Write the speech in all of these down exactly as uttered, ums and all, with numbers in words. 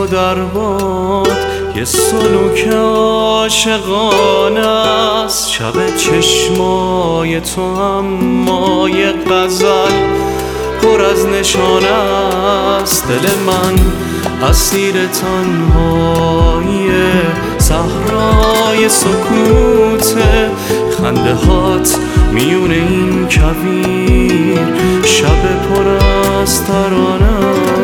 تو در باد یه سلوک عاشقانه است. شب چشمای تو اما یه غزل پر از نشانه است. دل من اسیر تنهای صحرای سکوته، خنده هات میون این کویر شب پر از ترانه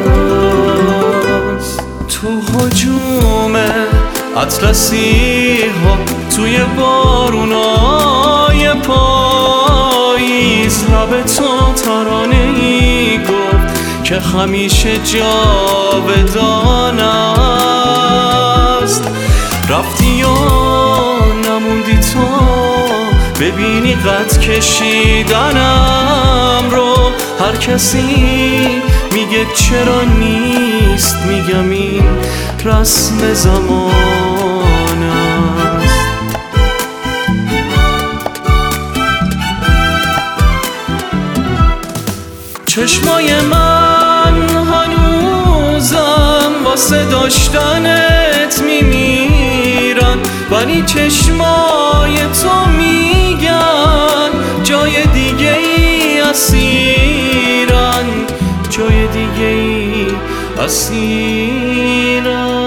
است. تو هجوم اطلسی ها توی بارونای پاییز، لب تو ترانه ای گفت که همیشه جاودان است. رفتی یا نموندی تو ببینی قد کشیدنم رو. هر کسی میگه چرا نیست، میگم این رسم زمان است. چشمای من هنوزم واسه داشتنت میمیرن، ولی چشمای تو میگن جای دیگه ای اسیرن، جای دیگه ای اسیرن.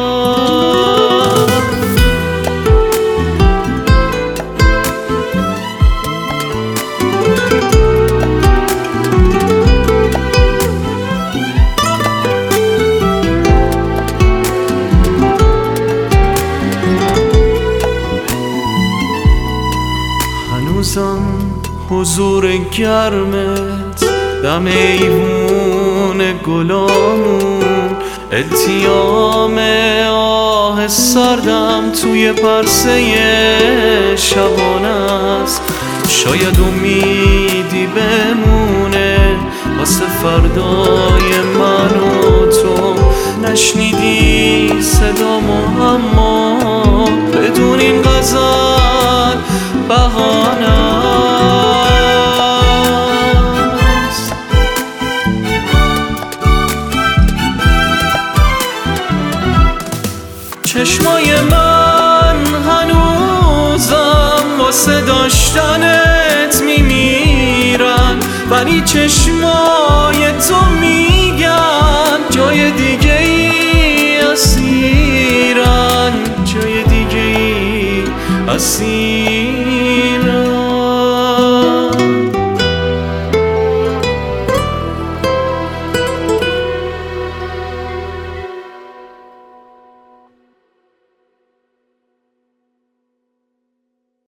هنوزم حضور گرمت دم ایوون گلامون، التیام آه سردم توی پرسه شبانه است. شاید امیدی بمونه واسه فردای من و تو. نشنیدی صدامو اما بدون این غزل بهانه است. چشمای من هنوزم واسه داشتنت میمیرن، ولی چشمای تو میگن جای دیگه ای اسیرن، جای دیگه ای اسیرن.